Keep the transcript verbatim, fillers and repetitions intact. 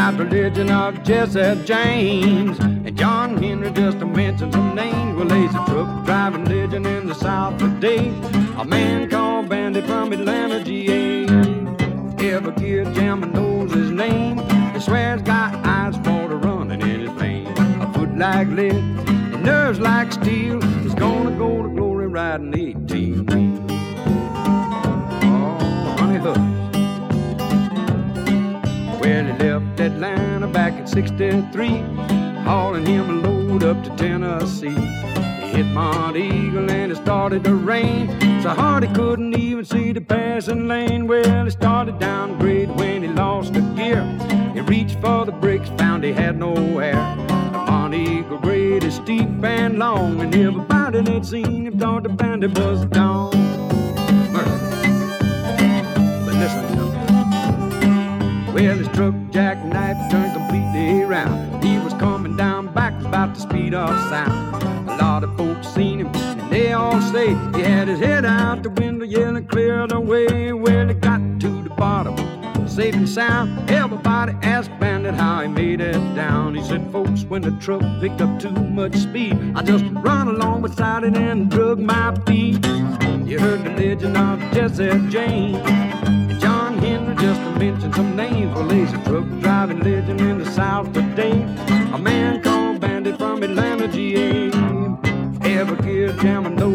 about the legend of Jesse James and John Henry, just to mention some names. Well, he's a truck driving legend in the South today, a man called Bandit from Atlanta, G A. Every kid jamming knows his name. He swears got eyes for the running in his veins. A foot like lead and nerves like steel. He's gonna go to glory riding eighteen wheels. Oh, honey hush. Well, he left Atlanta back in sixty-three, hauling him a load up to Tennessee. He hit Mount Eagle and it started to rain, so hard he couldn't even see the passing lane. Well, he started down grade when he lost a gear. He reached for the brakes, found he had no air. The Mount Eagle grade is steep and long, and everybody that seen him thought the bandit was gone. But listen to me. Well, his truck jackknife turned completely around. He was coming down backwards, about the speed of sound. A lot of folks seen him, and they all say he had his head out the window, yelling clear the way. Well, he got to the bottom, safe and sound. Everybody asked Bandit how he made it down. He said, folks, when the truck picked up too much speed, I just run along beside it and drug my feet. You heard the legend of Jesse James and John Henry, just to mention some names. Well, he's a truck driving legend in the South today, a man called Bandit from Atlanta, G A. Every kid jamming knows